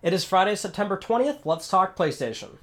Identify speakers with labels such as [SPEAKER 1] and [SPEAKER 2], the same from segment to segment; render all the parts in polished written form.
[SPEAKER 1] It is Friday, September 20th. Let's talk PlayStation.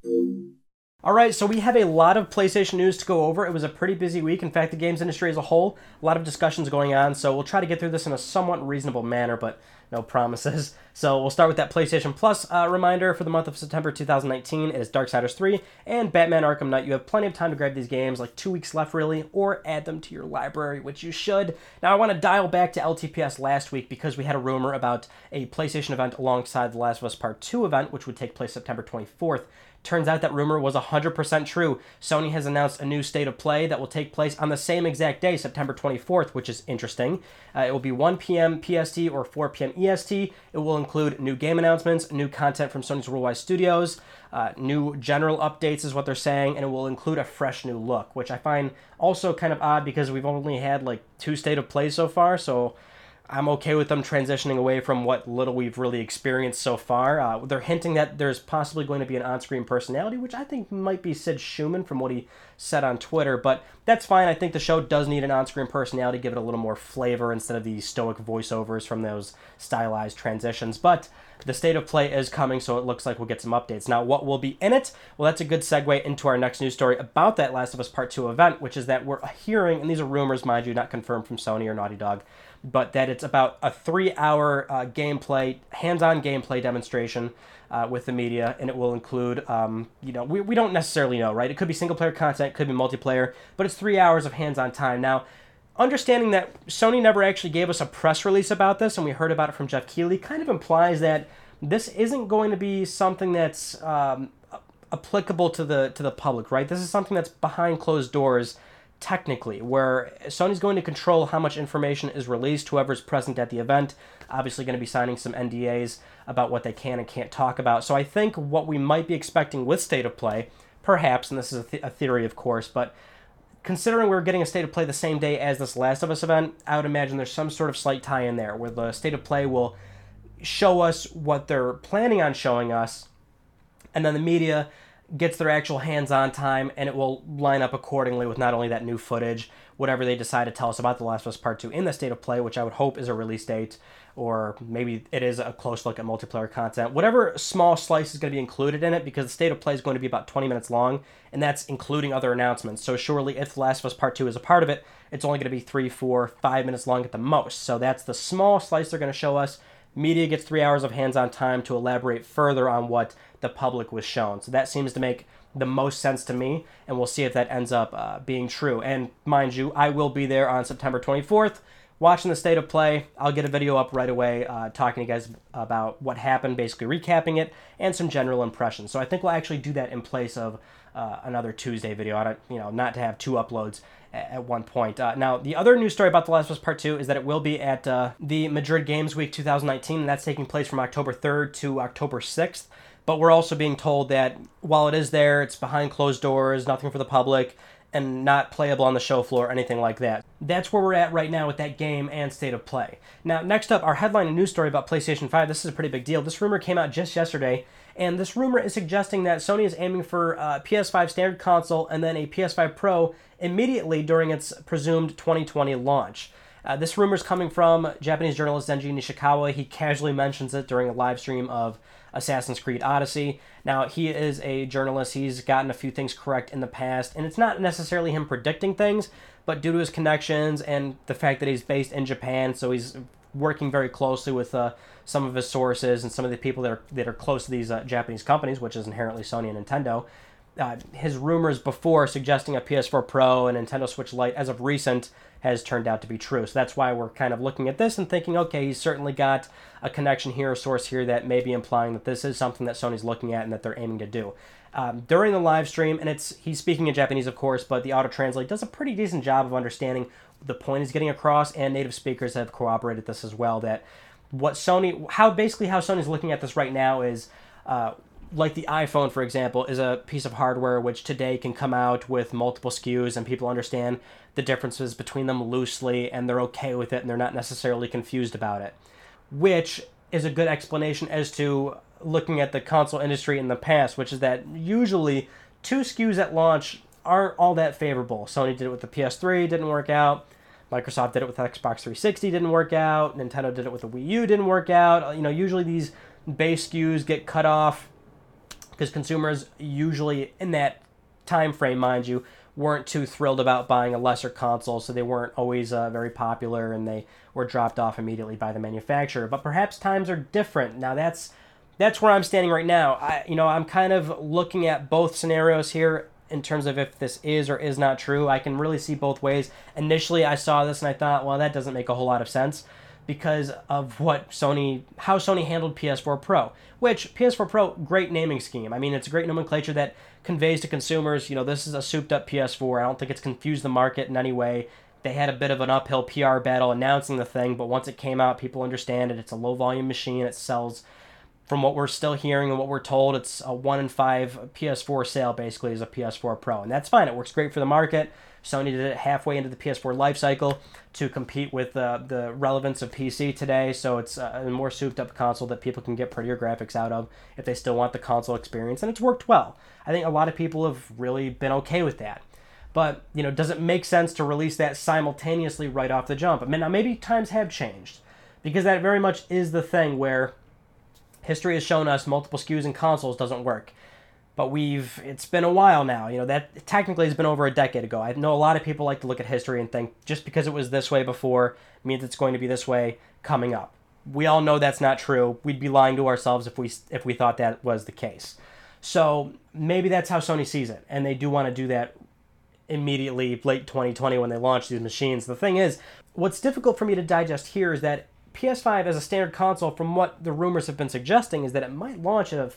[SPEAKER 1] All right, so we have a lot of PlayStation news to go over. It was a pretty busy week. In fact, the games industry as a whole, a lot of discussions going on, so we'll try to get through this in a somewhat reasonable manner, but no promises. So we'll start with that PlayStation Plus reminder for the month of September 2019. It is Darksiders 3 and Batman Arkham Knight. You have plenty of time to grab these games, like 2 weeks left really, or add them to your library, which you should. Now I want to dial back to LTPS last week because we had a rumor about a PlayStation event alongside The Last of Us Part 2 event, which would take place September 24th. Turns out that rumor was 100% true. Sony has announced a new State of Play that will take place on the same exact day, September 24th, which is interesting. It will be 1 p.m. PST or 4 p.m. EST. It will include new game announcements, new content from Sony's Worldwide Studios, new general updates is what they're saying, and it will include a fresh new look, which I find also kind of odd because we've only had like 2 State of Plays so far, so I'm okay with them transitioning away from what little we've really experienced so far. They're hinting that there's possibly going to be an on-screen personality, which I think might be Sid Schumann from what he said on Twitter, but that's fine. I think the show does need an on-screen personality, give it a little more flavor instead of the stoic voiceovers from those stylized transitions, but the State of Play is coming, so it looks like we'll get some updates. Now, what will be in it? Well, that's a good segue into our next news story about that Last of Us Part 2 event, which is that we're hearing, and these are rumors, mind you, not confirmed from Sony or Naughty Dog, but that it's about a 3-hour gameplay, hands-on gameplay demonstration with the media, and it will include, we don't necessarily know, right? It could be single-player content, it could be multiplayer, but it's 3 hours of hands-on time. Now, understanding that Sony never actually gave us a press release about this, and we heard about it from Jeff Keighley, kind of implies that this isn't going to be something that's applicable to the public, right? This is something that's behind closed doors, technically, where Sony's going to control how much information is released, whoever's present at the event, obviously going to be signing some NDAs about what they can and can't talk about. So I think what we might be expecting with State of Play, perhaps, and this is a theory of course, but considering we're getting a State of Play the same day as this Last of Us event, I would imagine there's some sort of slight tie-in there, where the State of Play will show us what they're planning on showing us, and then the media gets their actual hands-on time, and it will line up accordingly with not only that new footage, whatever they decide to tell us about The Last of Us Part 2 in the State of Play, which I would hope is a release date, or maybe it is a close look at multiplayer content. Whatever small slice is going to be included in it, because the State of Play is going to be about 20 minutes long, and that's including other announcements. So surely if The Last of Us Part 2 is a part of it, it's only going to be 3, 4, 5 minutes long at the most. So that's the small slice they're going to show us. Media gets 3 hours of hands-on time to elaborate further on what the public was shown. So that seems to make the most sense to me, and we'll see if that ends up being true. And mind you, I will be there on September 24th watching the State of Play. I'll get a video up right away talking to you guys about what happened, basically recapping it, and some general impressions. So I think we'll actually do that in place of another Tuesday video. I don't, not to have 2 uploads at one point. Now, the other news story about The Last of Us Part 2 is that it will be at the Madrid Games Week 2019, and that's taking place from October 3rd to October 6th. But we're also being told that while it is there, it's behind closed doors, nothing for the public, and not playable on the show floor or anything like that. That's where we're at right now with that game and State of Play. Now, next up, our headline and news story about PlayStation 5. This is a pretty big deal. This rumor came out just yesterday, and this rumor is suggesting that Sony is aiming for a PS5 standard console and then a PS5 Pro immediately during its presumed 2020 launch. This rumor is coming from Japanese journalist Zenji Nishikawa. He casually mentions it during a live stream of Assassin's Creed Odyssey. Now, he is a journalist. He's gotten a few things correct in the past, and it's not necessarily him predicting things, but due to his connections and the fact that he's based in Japan, so he's working very closely with some of his sources and some of the people that are close to these Japanese companies, which is inherently Sony and Nintendo. His rumors before suggesting a PS4 Pro and Nintendo Switch Lite as of recent has turned out to be true. So that's why we're kind of looking at this and thinking, okay, he's certainly got a connection here, a source here that may be implying that this is something that Sony's looking at and that they're aiming to do. During the live stream, and he's speaking in Japanese, of course, but the auto-translate does a pretty decent job of understanding the point he's getting across, and native speakers have corroborated this as well, that how Sony's looking at this right now is like the iPhone, for example, is a piece of hardware which today can come out with multiple SKUs and people understand the differences between them loosely and they're okay with it and they're not necessarily confused about it, which is a good explanation as to looking at the console industry in the past, which is that usually 2 SKUs at launch aren't all that favorable. Sony did it with the PS3, didn't work out. Microsoft did it with Xbox 360, didn't work out. Nintendo did it with the Wii U, didn't work out. Usually these base SKUs get cut off because consumers usually in that time frame, mind you, weren't too thrilled about buying a lesser console, so they weren't always very popular, and they were dropped off immediately by the manufacturer. But perhaps times are different now. That's where I'm standing right now. I'm kind of looking at both scenarios here in terms of if this is or is not true. I can really see both ways. Initially, I saw this and I thought, well, that doesn't make a whole lot of sense because of how Sony handled PS4 Pro, which PS4 Pro, great naming scheme. I mean, it's a great nomenclature that conveys to consumers, this is a souped up PS4. I don't think it's confused the market in any way. They had a bit of an uphill PR battle announcing the thing, but once it came out, people understand it. It's a low volume machine. It sells, from what we're still hearing and what we're told, it's a 1 in 5 PS4 sale basically is a PS4 Pro. And that's fine. It works great for the market. Sony did it halfway into the PS4 life cycle to compete with the relevance of PC today. So it's a more souped up console that people can get prettier graphics out of if they still want the console experience. And it's worked well. I think a lot of people have really been okay with that. But, does it make sense to release that simultaneously right off the jump? I mean, now maybe times have changed because that very much is the thing where history has shown us multiple SKUs in consoles doesn't work. But it's been a while now. That technically has been over a decade ago. I know a lot of people like to look at history and think just because it was this way before means it's going to be this way coming up. We all know that's not true. We'd be lying to ourselves if we thought that was the case. So maybe that's how Sony sees it, and they do want to do that immediately, late 2020 when they launch these machines. The thing is, what's difficult for me to digest here is that PS5 as a standard console, from what the rumors have been suggesting, is that it might launch at a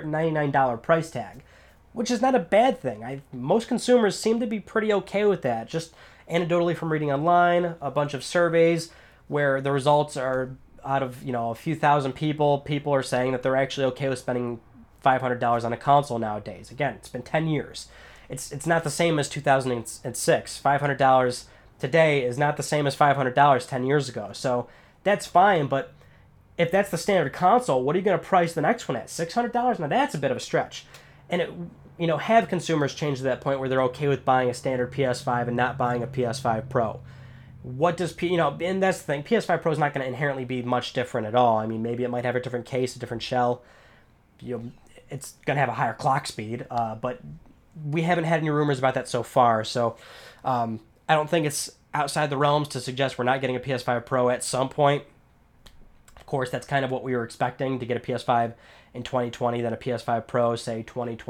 [SPEAKER 1] $499 price tag, which is not a bad thing. Most consumers seem to be pretty okay with that. Just anecdotally from reading online, a bunch of surveys where the results are out of a few thousand people are saying that they're actually okay with spending $500 on a console nowadays. Again, it's been 10 years. It's not the same as 2006. $500 today is not the same as $500 10 years ago. So that's fine, but if that's the standard console, what are you going to price the next one at? $600? Now that's a bit of a stretch. And have consumers change to that point where they're okay with buying a standard PS5 and not buying a PS5 Pro? What does and that's the thing. PS5 Pro is not going to inherently be much different at all. I mean, maybe it might have a different case, a different shell. It's going to have a higher clock speed, but we haven't had any rumors about that so far. So I don't think it's outside the realms to suggest we're not getting a PS5 Pro at some point. Of course, that's kind of what we were expecting, to get a PS5 in 2020, then a PS5 Pro, say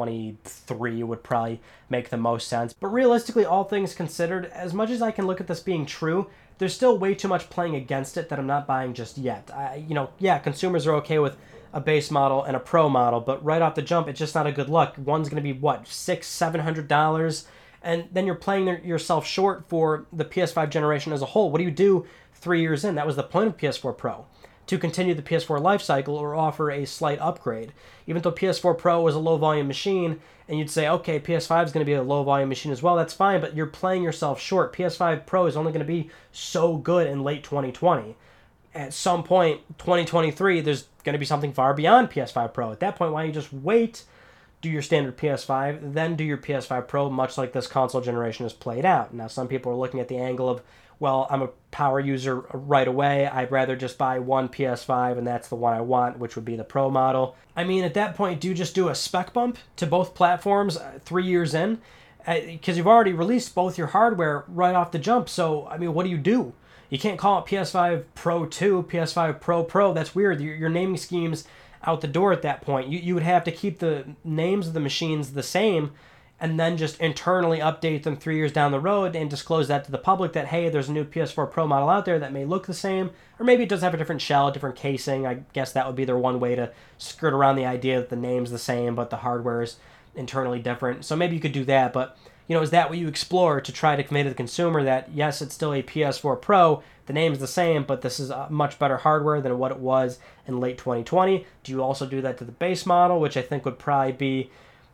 [SPEAKER 1] 2023 would probably make the most sense. But realistically, all things considered, as much as I can look at this being true, there's still way too much playing against it that I'm not buying just yet. Consumers are okay with a base model and a Pro model, but right off the jump, it's just not a good look. One's going to be, $600-$700? And then you're playing yourself short for the PS5 generation as a whole. What do you do 3 years in? That was the point of PS4 Pro, to continue the PS4 life cycle or offer a slight upgrade. Even though PS4 Pro was a low-volume machine, and you'd say, okay, PS5 is going to be a low-volume machine as well, that's fine, but you're playing yourself short. PS5 Pro is only going to be so good in late 2020. At some point, 2023, there's going to be something far beyond PS5 Pro. At that point, why don't you just wait, do your standard PS5, then do your PS5 Pro, much like this console generation has played out. Now, some people are looking at the angle of, well, I'm a power user right away. I'd rather just buy one PS5, and that's the one I want, which would be the Pro model. I mean, at that point, do you just do a spec bump to both platforms 3 years in? Because you've already released both your hardware right off the jump. So, I mean, what do? You can't call it PS5 Pro 2, PS5 Pro Pro. That's weird. Your naming scheme's out the door at that point. You would have to keep the names of the machines the same and then just internally update them 3 years down the road and disclose that to the public that, hey, there's a new PS4 Pro model out there that may look the same, or maybe it does have a different shell, a different casing. I guess that would be their one way to skirt around the idea that the name's the same but the hardware is internally different. So maybe you could do that, but is that what you explore to try to convey to the consumer that, yes, it's still a PS4 Pro, the name's the same, but this is much better hardware than what it was in late 2020? Do you also do that to the base model, which I think would probably be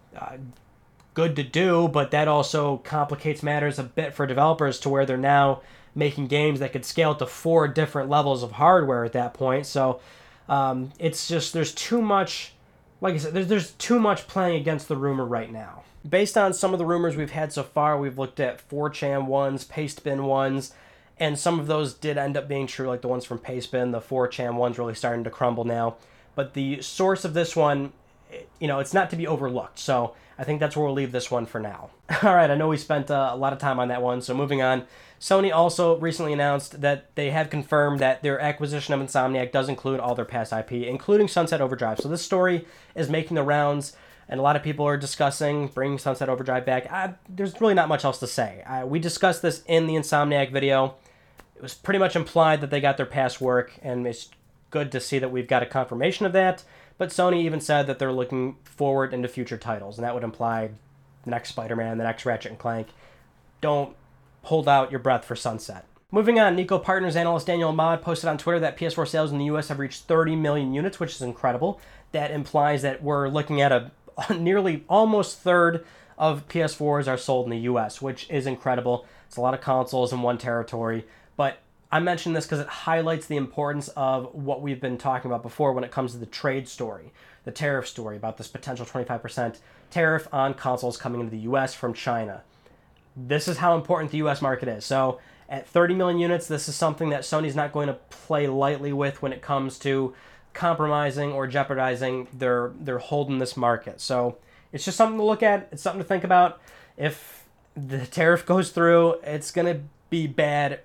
[SPEAKER 1] good to do, but that also complicates matters a bit for developers to where they're now making games that could scale to 4 different levels of hardware at that point. So it's just, there's too much, like I said, there's too much playing against the rumor right now. Based on some of the rumors we've had so far, we've looked at 4chan ones, Pastebin ones, and some of those did end up being true, like the ones from Pastebin. The 4chan ones really starting to crumble now. but the source of this one, it's not to be overlooked. So I think that's where we'll leave this one for now. All right, I know we spent a lot of time on that one, so moving on. Sony also recently announced that they have confirmed that their acquisition of Insomniac does include all their past IP, including Sunset Overdrive. So this story is making the rounds, and a lot of people are discussing bringing Sunset Overdrive back. There's really not much else to say. We discussed this in the Insomniac video. It was pretty much implied that they got their past work, and it's good to see that we've got a confirmation of that. But Sony even said that they're looking forward into future titles, and that would imply the next Spider-Man, the next Ratchet & Clank. Don't hold out your breath for Sunset. Moving on, Nico Partners analyst Daniel Ahmad posted on Twitter that PS4 sales in the US have reached 30 million units, which is incredible. That implies that we're looking at a nearly almost third of PS4s are sold in the US, which is incredible. It's a lot of consoles in one territory, but I mention this because it highlights the importance of what we've been talking about before when it comes to the trade story, the tariff story about this potential 25% tariff on consoles coming into the US from China. This is how important the US market is. So at 30 million units, this is something that Sony's not going to play lightly with when it comes to compromising or jeopardizing their hold in this market. So it's just something to look at. It's something to think about. If the tariff goes through, it's going to be bad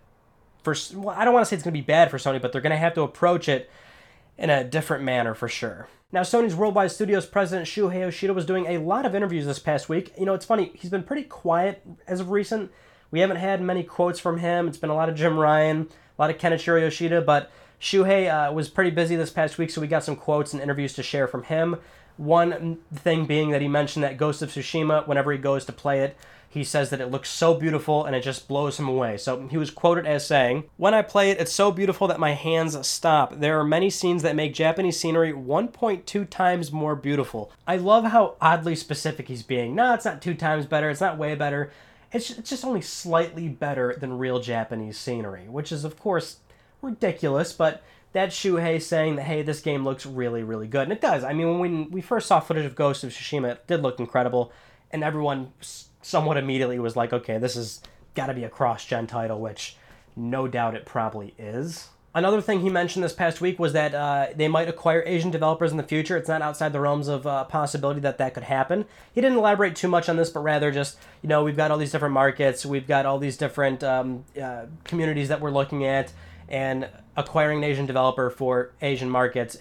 [SPEAKER 1] I don't want to say it's going to be bad for Sony, but they're going to have to approach it in a different manner for sure. Now, Sony's Worldwide Studios president Shuhei Yoshida was doing a lot of interviews this past week. It's funny, he's been pretty quiet as of recent. We haven't had many quotes from him. It's been a lot of Jim Ryan, a lot of Kenichiro Yoshida, but Shuhei was pretty busy this past week, so we got some quotes and interviews to share from him. One thing being that he mentioned that Ghost of Tsushima, whenever he goes to play it, he says that it looks so beautiful and it just blows him away. So he was quoted as saying, "When I play it, it's so beautiful that my hands stop. There are many scenes that make Japanese scenery 1.2 times more beautiful." I love how oddly specific he's being. No, it's not 2 times better. It's not way better. It's just only slightly better than real Japanese scenery, which is, of course, ridiculous, but that's Shuhei saying that, hey, this game looks really, really good. And it does. I mean, when we first saw footage of Ghost of Tsushima, it did look incredible, and everyone somewhat immediately was like, okay, this has got to be a cross-gen title, which no doubt it probably is. Another thing he mentioned this past week was that they might acquire Asian developers in the future. It's not outside the realms of possibility that could happen. He didn't elaborate too much on this, but rather just, we've got all these different markets, we've got all these different communities that we're looking at, and acquiring an Asian developer for Asian markets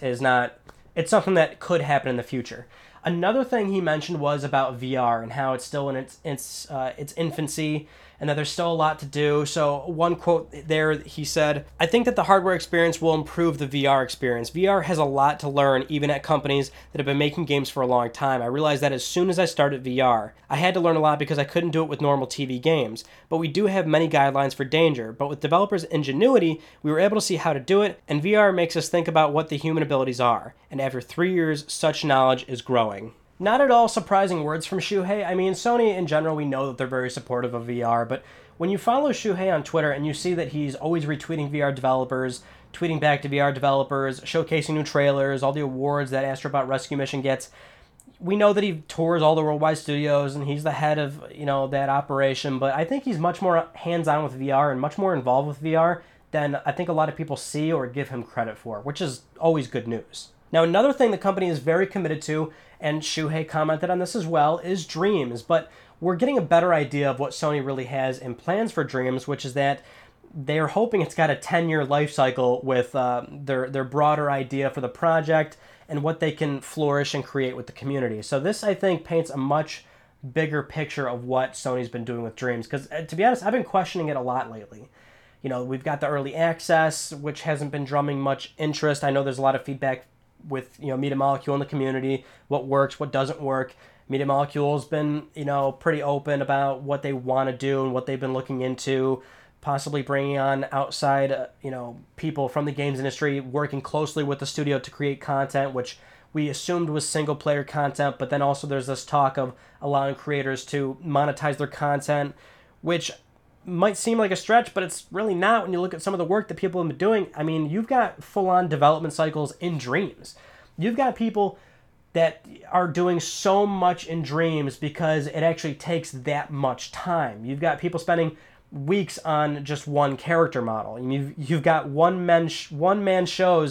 [SPEAKER 1] it's something that could happen in the future. Another thing he mentioned was about VR and how it's still in its infancy and that there's still a lot to do. So one quote there, he said, "I think that the hardware experience will improve the VR experience. VR has a lot to learn, even at companies that have been making games for a long time. I realized that as soon as I started VR. I had to learn a lot because I couldn't do it with normal TV games. But we do have many guidelines for danger. But with developers' ingenuity, we were able to see how to do it, and VR makes us think about what the human abilities are. And after 3 years, such knowledge is growing." Not at all surprising words from Shuhei. I mean, Sony in general, we know that they're very supportive of VR, but when you follow Shuhei on Twitter and you see that he's always retweeting VR developers, tweeting back to VR developers, showcasing new trailers, all the awards that Astrobot Rescue Mission gets, we know that he tours all the Worldwide Studios and he's the head of, that operation, but I think he's much more hands-on with VR and much more involved with VR than I think a lot of people see or give him credit for, which is always good news. Now, another thing the company is very committed to, and Shuhei commented on this as well, is Dreams. But we're getting a better idea of what Sony really has in plans for Dreams, which is that they're hoping it's got a 10-year life cycle with their broader idea for the project and what they can flourish and create with the community. So this, I think, paints a much bigger picture of what Sony's been doing with Dreams. Because, to be honest, I've been questioning it a lot lately. We've got the early access, which hasn't been drumming much interest. I know there's a lot of feedback with Media Molecule in the community, what works, what doesn't work. Media Molecule's been pretty open about what they want to do and what they've been looking into, possibly bringing on outside people from the games industry, working closely with the studio to create content, which we assumed was single player content, but then also there's this talk of allowing creators to monetize their content, which might seem like a stretch, but it's really not when you look at some of the work that people have been doing. I mean, you've got full-on development cycles in Dreams. You've got people that are doing so much in Dreams because it actually takes that much time. You've got people spending weeks on just one character model. You've got one-man shows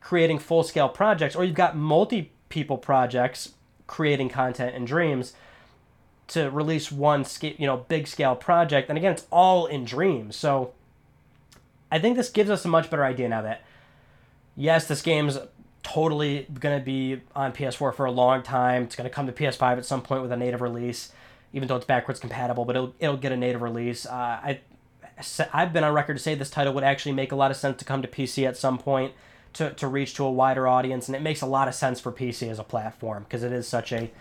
[SPEAKER 1] creating full-scale projects, or you've got multi-people projects creating content in Dreams to release one big scale project. And again, it's all in Dreams. So I think this gives us a much better idea now that, yes, this game's totally going to be on PS4 for a long time. It's going to come to PS5 at some point with a native release, even though it's backwards compatible, but it'll get a native release. I've been on record to say this title would actually make a lot of sense to come to PC at some point to reach to a wider audience, and it makes a lot of sense for PC as a platform because it is such an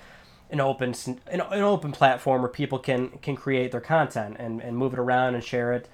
[SPEAKER 1] open platform where people can create their content and move it around and share it.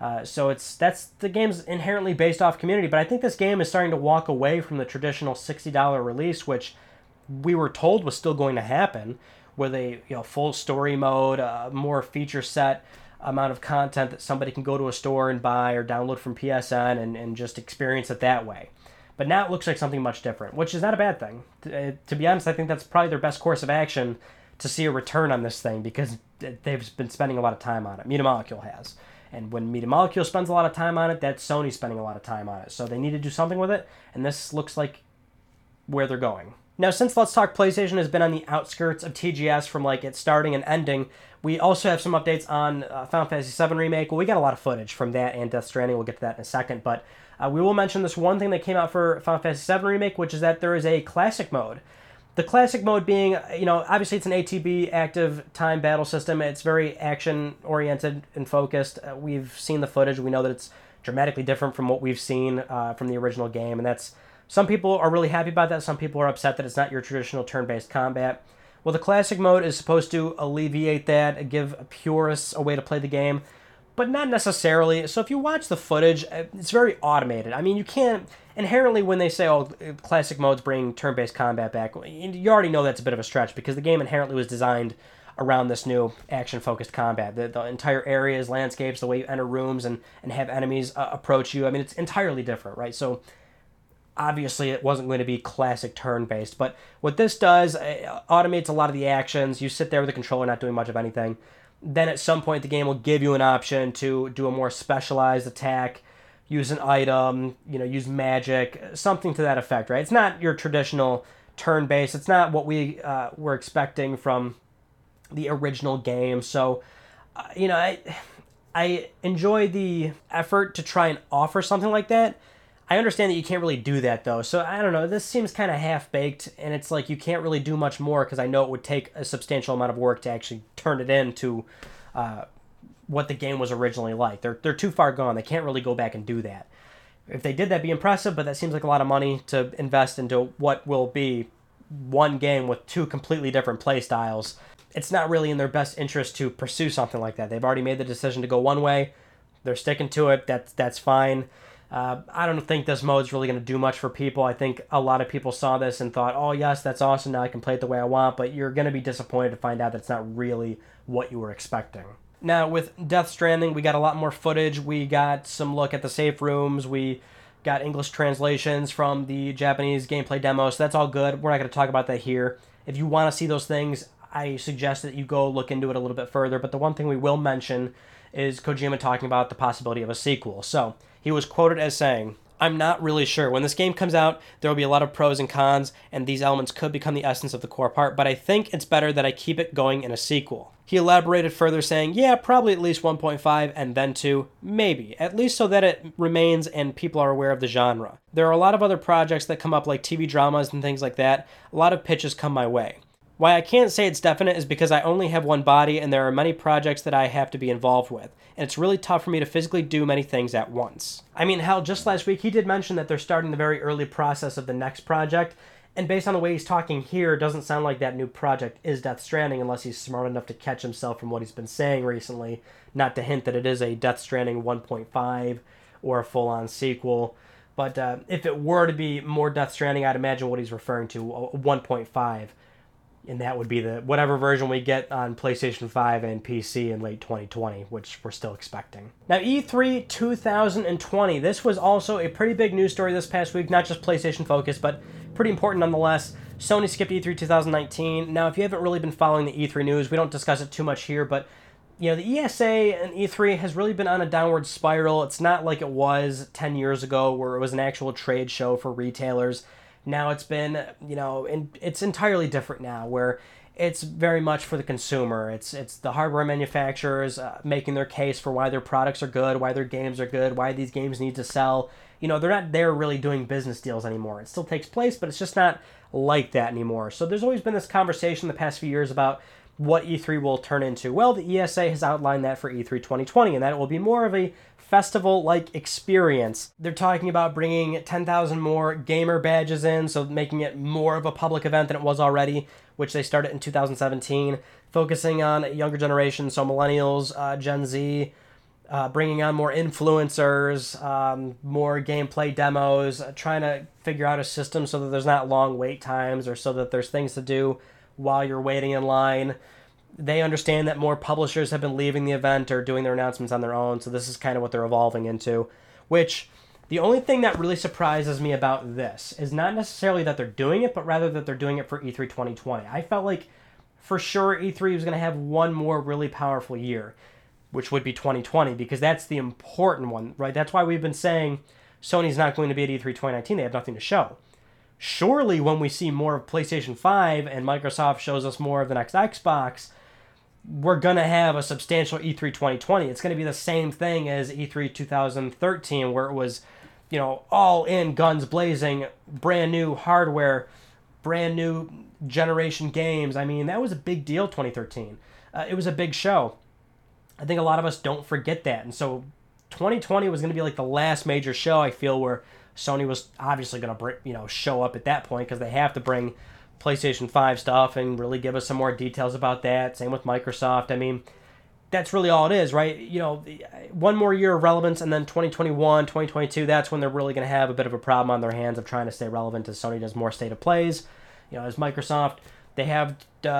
[SPEAKER 1] So the game's inherently based off community, but I think this game is starting to walk away from the traditional $60 release, which we were told was still going to happen, with a full story mode, more feature set amount of content that somebody can go to a store and buy or download from PSN and just experience it that way. But now it looks like something much different, which is not a bad thing. To be honest, I think that's probably their best course of action to see a return on this thing, because they've been spending a lot of time on it. Media Molecule has. And when Media Molecule spends a lot of time on it, that's Sony spending a lot of time on it. So they need to do something with it, and this looks like where they're going. Now, since Let's Talk PlayStation has been on the outskirts of TGS from it starting and ending, we also have some updates on Final Fantasy VII Remake. Well, we got a lot of footage from that and Death Stranding. We'll get to that in a second, but we will mention this one thing that came out for Final Fantasy VII Remake, which is that there is a classic mode. The classic mode being, obviously it's an ATB, active time battle system. It's very action-oriented and focused. We've seen the footage. We know that it's dramatically different from what we've seen from the original game, and some people are really happy about that. Some people are upset that it's not your traditional turn-based combat. Well, the classic mode is supposed to alleviate that, give purists a way to play the game, but not necessarily. So if you watch the footage, it's very automated. I mean, you can't inherently, when they say, classic modes bring turn-based combat back, you already know that's a bit of a stretch, because the game inherently was designed around this new action-focused combat. The entire areas, landscapes, the way you enter rooms and have enemies approach you, I mean, it's entirely different, right? So obviously it wasn't going to be classic turn-based, but what this does, it automates a lot of the actions. You sit there with the controller not doing much of anything. Then at some point the game will give you an option to do a more specialized attack, use an item, use magic, something to that effect, right? It's not your traditional turn-based. It's not what we were expecting from the original game. So, I enjoy the effort to try and offer something like that. I understand that you can't really do that, though. So, I don't know. This seems kind of half-baked, and it's like you can't really do much more, because I know it would take a substantial amount of work to actually turn it into what the game was originally like. They're too far gone. They can't really go back and do that. If they did, that'd be impressive, but that seems like a lot of money to invest into what will be one game with two completely different play styles. It's not really in their best interest to pursue something like that. They've already made the decision to go one way. They're sticking to it. That's fine. I don't think this mode's really going to do much for people. I think a lot of people saw this and thought, oh, yes, that's awesome. Now I can play it the way I want. But you're going to be disappointed to find out that's not really what you were expecting. Now, with Death Stranding, we got a lot more footage. We got some look at the safe rooms. We got English translations from the Japanese gameplay demo. So that's all good. We're not going to talk about that here. If you want to see those things, I suggest that you go look into it a little bit further. But the one thing we will mention is Kojima talking about the possibility of a sequel. So he was quoted as saying, "I'm not really sure. When this game comes out, there will be a lot of pros and cons, and these elements could become the essence of the core part, but I think it's better that I keep it going in a sequel." He elaborated further saying, yeah, probably at least 1.5 and then 2, maybe, at least so that it remains and people are aware of the genre. There are a lot of other projects that come up like TV dramas and things like that. A lot of pitches come my way. Why I can't say it's definite is because I only have one body and there are many projects that I have to be involved with, and it's really tough for me to physically do many things at once. I mean, hell, just last week he did mention that they're starting the very early process of the next project, and based on the way he's talking here, it doesn't sound like that new project is Death Stranding unless he's smart enough to catch himself from what he's been saying recently, not to hint that it is a Death Stranding 1.5 or a full-on sequel. But if it were to be more Death Stranding, I'd imagine what he's referring to, a 1.5. And that would be the whatever version we get on PlayStation 5 and PC in late 2020, which we're still expecting. Now, E3 2020. This was also a pretty big news story this past week, not just PlayStation focused, but pretty important nonetheless. Sony skipped E3 2019. Now, if you haven't really been following the E3 news, we don't discuss it too much here, but The ESA and E3 has really been on a downward spiral. It's not like it was 10 years ago where it was an actual trade show for retailers. Now it's been, it's entirely different now where it's very much for the consumer. It's the hardware manufacturers making their case for why their products are good, why their games are good, why these games need to sell. They're not there really doing business deals anymore. It still takes place, but it's just not like that anymore. So there's always been this conversation the past few years about what E3 will turn into. Well, the ESA has outlined that for E3 2020, and that it will be more of a festival-like experience. They're talking about bringing 10,000 more gamer badges in, so making it more of a public event than it was already, which they started in 2017, focusing on younger generations, so millennials, Gen Z, bringing on more influencers, more gameplay demos, trying to figure out a system so that there's not long wait times or so that there's things to do while you're waiting in line. They understand that more publishers have been leaving the event or doing their announcements on their own, so this is kind of what they're evolving into, which the only thing that really surprises me about this is not necessarily that they're doing it, but rather that they're doing it for E3 2020. I felt like for sure E3 was going to have one more really powerful year, which would be 2020, because that's the important one, right? That's why we've been saying Sony's not going to be at E3 2019. They have nothing to show. Surely when we see more of PlayStation 5 and Microsoft shows us more of the next Xbox, we're going to have a substantial E3 2020. It's going to be the same thing as E3 2013, where it was, all in, guns blazing, brand new hardware, brand new generation games. I mean, that was a big deal, 2013. It was a big show. I think a lot of us don't forget that. And so 2020 was going to be like the last major show, I feel, where Sony was obviously going to show up at that point, because they have to bring PlayStation 5 stuff and really give us some more details about that. Same with Microsoft. I mean, that's really all it is, right? One more year of relevance, and then 2021, 2022, that's when they're really going to have a bit of a problem on their hands of trying to stay relevant as Sony does more state of plays. As Microsoft, they have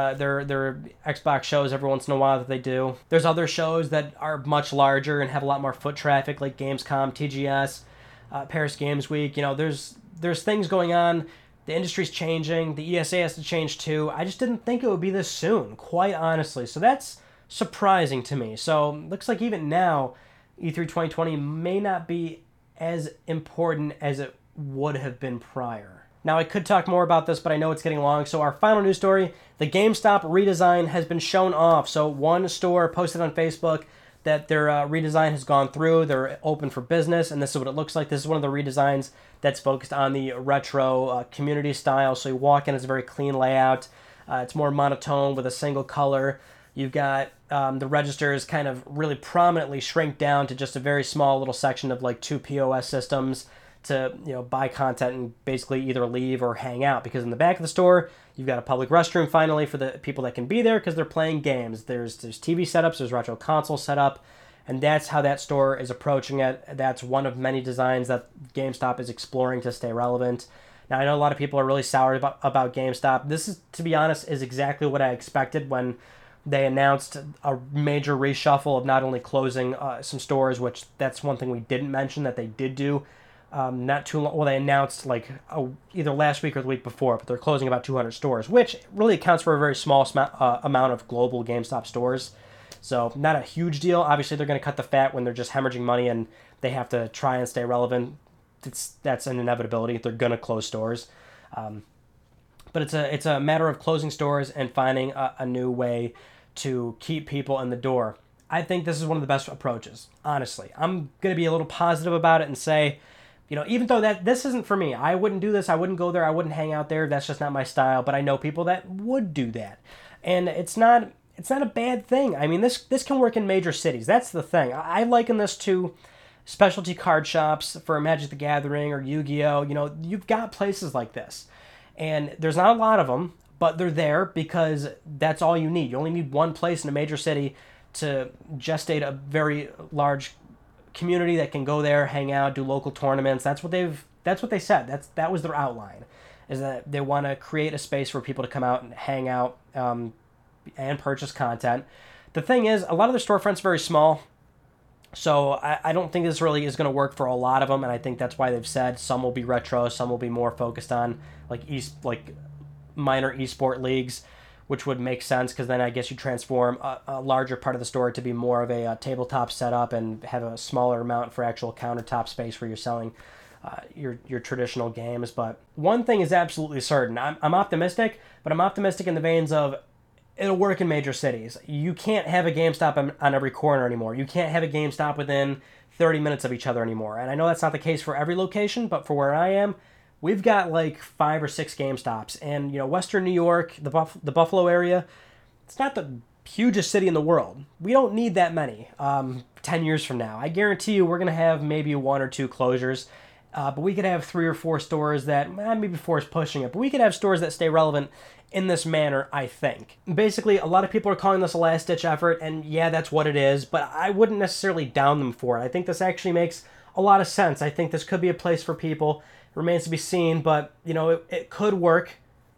[SPEAKER 1] their Xbox shows every once in a while that they do. There's other shows that are much larger and have a lot more foot traffic, like Gamescom, TGS, Paris Games Week. There's things going on. The industry's changing. The ESA has to change too. I just didn't think it would be this soon, quite honestly. So that's surprising to me. So looks like even now, E3 2020 may not be as important as it would have been prior. Now, I could talk more about this, but I know it's getting long. So our final news story, the GameStop redesign has been shown off. So one store posted on Facebook that their redesign has gone through. They're open for business, and this is what it looks like. This is one of the redesigns that's focused on the retro community style. So you walk in, it's a very clean layout. It's more monotone with a single color. You've got the registers kind of really prominently shrink down to just a very small little section of like 2 POS systems to buy content and basically either leave or hang out, because in the back of the store you've got a public restroom finally for the people that can be there because they're playing games. There's TV setups, there's retro console setup, and that's how that store is approaching it. That's one of many designs that GameStop is exploring to stay relevant. Now, I know a lot of people are really sour about GameStop. This is, to be honest, is exactly what I expected when they announced a major reshuffle of not only closing some stores, which that's one thing we didn't mention that they did do. Not too long. Well, they announced either last week or the week before, but they're closing about 200 stores, which really accounts for a very small amount of global GameStop stores. So not a huge deal. Obviously, they're going to cut the fat when they're just hemorrhaging money and they have to try and stay relevant. That's an inevitability. They're going to close stores. But it's a matter of closing stores and finding a new way to keep people in the door. I think this is one of the best approaches, honestly. I'm going to be a little positive about it and say, even though this isn't for me, I wouldn't do this, I wouldn't go there, I wouldn't hang out there, that's just not my style, but I know people that would do that. And it's not a bad thing. I mean, this can work in major cities. That's the thing. I liken this to specialty card shops for Magic the Gathering or Yu-Gi-Oh! You've got places like this. And there's not a lot of them, but they're there because that's all you need. You only need one place in a major city to gestate a very large community that can go there, hang out, do local tournaments. That's what they said. That was their outline, is that they want to create a space for people to come out and hang out and purchase content. The thing is, a lot of their storefronts are very small, so I don't think this really is going to work for a lot of them, and I think that's why they've said some will be retro, some will be more focused on like minor esport leagues, which would make sense because then I guess you transform a larger part of the store to be more of a tabletop setup and have a smaller amount for actual countertop space where you're selling your traditional games. But one thing is absolutely certain. I'm optimistic, but I'm optimistic in the veins of it'll work in major cities. You can't have a GameStop on every corner anymore. You can't have a GameStop within 30 minutes of each other anymore. And I know that's not the case for every location, but for where I am, we've got like 5 or 6 GameStops. And, Western New York, the Buffalo area, it's not the hugest city in the world. We don't need that many 10 years from now. I guarantee you we're going to have maybe 1 or 2 closures. But we could have 3 or 4 stores that, maybe 4 is pushing it, but we could have stores that stay relevant in this manner, I think. Basically, a lot of people are calling this a last-ditch effort, and yeah, that's what it is, but I wouldn't necessarily down them for it. I think this actually makes a lot of sense. I think this could be a place for people. It remains to be seen, but, it could work,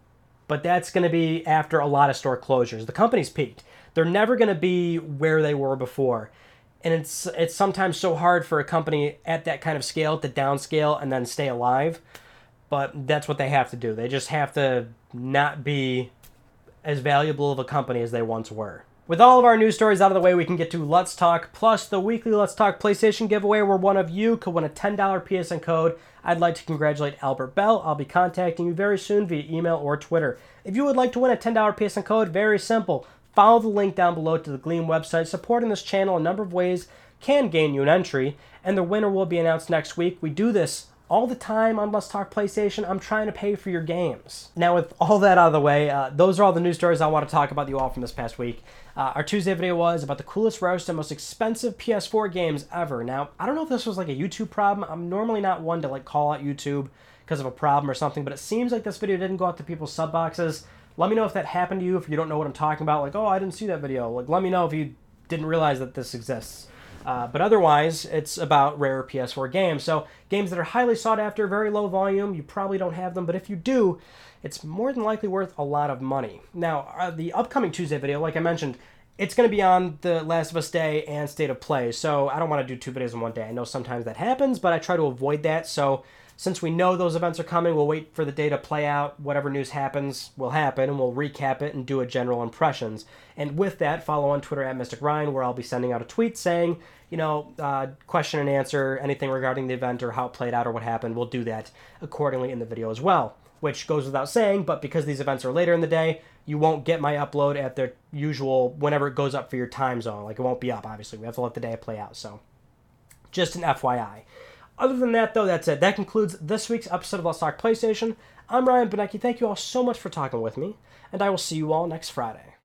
[SPEAKER 1] but that's going to be after a lot of store closures. The company's peaked. They're never going to be where they were before. And it's sometimes so hard for a company at that kind of scale to downscale and then stay alive. But that's what they have to do. They just have to not be as valuable of a company as they once were. With all of our news stories out of the way, we can get to Let's Talk, plus the weekly Let's Talk PlayStation giveaway where one of you could win a $10 PSN code. I'd like to congratulate Albert Bell. I'll be contacting you very soon via email or Twitter. If you would like to win a $10 PSN code, very simple. Follow the link down below to the Gleam website. Supporting this channel a number of ways can gain you an entry, and the winner will be announced next week. We do this all the time on Let's Talk PlayStation. I'm trying to pay for your games. Now, with all that out of the way, those are all the news stories I want to talk about you all from this past week. Our Tuesday video was about the coolest, rarest, and most expensive PS4 games ever. Now, I don't know if this was like a YouTube problem. I'm normally not one to call out YouTube because of a problem or something, but it seems like this video didn't go out to people's sub boxes. Let me know if that happened to you, if you don't know what I'm talking about. Oh, I didn't see that video. Let me know if you didn't realize that this exists. But otherwise, it's about rare PS4 games. So games that are highly sought after, very low volume, you probably don't have them, but if you do, it's more than likely worth a lot of money. Now, the upcoming Tuesday video, like I mentioned, it's going to be on The Last of Us Day and State of Play, so I don't want to do 2 videos in one day. I know sometimes that happens, but I try to avoid that, so since we know those events are coming, we'll wait for the day to play out. Whatever news happens will happen, and we'll recap it and do a general impressions. And with that, follow on Twitter at Mystic Ryan, where I'll be sending out a tweet saying, question and answer, anything regarding the event or how it played out or what happened. We'll do that accordingly in the video as well, which goes without saying, but because these events are later in the day, you won't get my upload at the usual, whenever it goes up for your time zone. It won't be up, obviously. We have to let the day play out, so just an FYI. Other than that, though, that's it. That concludes this week's episode of Let's Talk PlayStation. I'm Ryan Benecki. Thank you all so much for talking with me, and I will see you all next Friday.